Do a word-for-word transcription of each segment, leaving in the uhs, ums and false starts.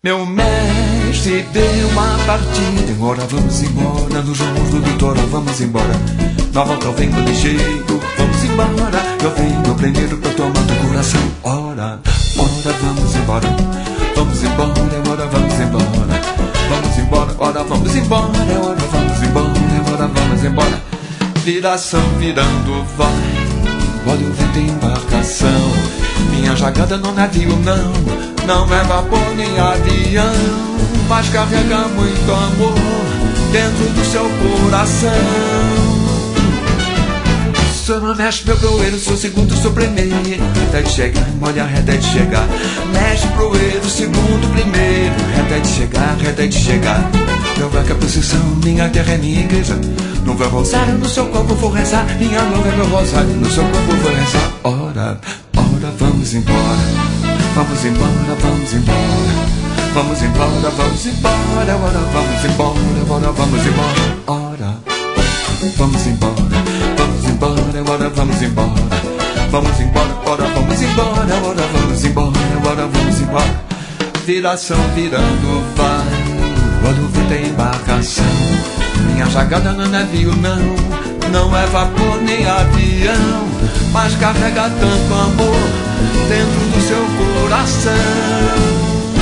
Meu mestre deu uma partida, embora vamos embora, nos rumos do doutor, vamos embora. Na volta eu venho ligeiro, vamos embora. Eu venho primeiro pra tomar do coração. Ora, ora, vamos embora. Vamos embora, ora, vamos embora. Vamos embora, ora, vamos embora. Ora, vamos embora, ora, vamos embora. Viração virando vai, olha o vento em embarcação. Minha jogada no navio não, não é vapor nem avião, mas carrega muito amor dentro do seu coração. Sou não mexe meu proeiro, sou segundo, sou primeiro. Reta de chegar, molha a reta de chegar. Mexe proeiro, segundo, primeiro. Reta de chegar, reta de chegar. Meu vaca é procissão, minha terra é minha igreja. No meu rosário, no seu corpo vou rezar. Minha noiva é meu rosário, no seu corpo vou rezar. Ora, ora, vamos embora. Vamos embora, vamos embora. Vamos embora, vamos embora. Ora, vamos embora, ora, vamos embora. Ora, vamos embora. Vamos embora, ora, vamos embora. Vamos embora, ora, vamos embora. Ora, vamos embora, ora, vamos embora. Viração virando vai, olha o vento em embarcação. Minha jogada no navio não, não é vapor nem avião, mas carrega tanto amor dentro do seu coração.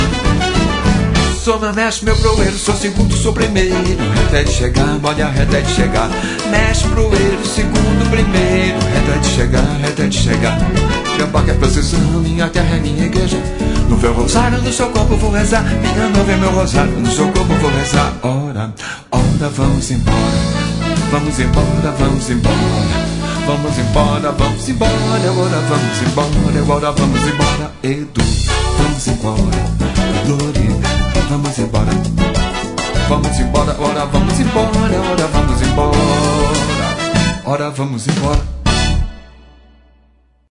Sou meu mestre, meu proeiro, sou segundo, sou primeiro. Reta de chegar, molha a reta de chegar. Mestre, proeiro, segundo, primeiro. Reta de chegar, reta de chegar. Meu barco é procissão, minha terra é minha igreja. No meu rosário, no seu corpo vou rezar. Minha noiva é meu rosário, no seu corpo vou rezar. Ora, ora, vamos embora. Vamos embora, vamos embora. Vamos embora, vamos embora. Ora, vamos embora, ora, vamos embora. Edu, vamos embora. Glória, vamos embora. Vamos embora, ora, vamos embora. Ora, vamos embora. Ora, vamos embora.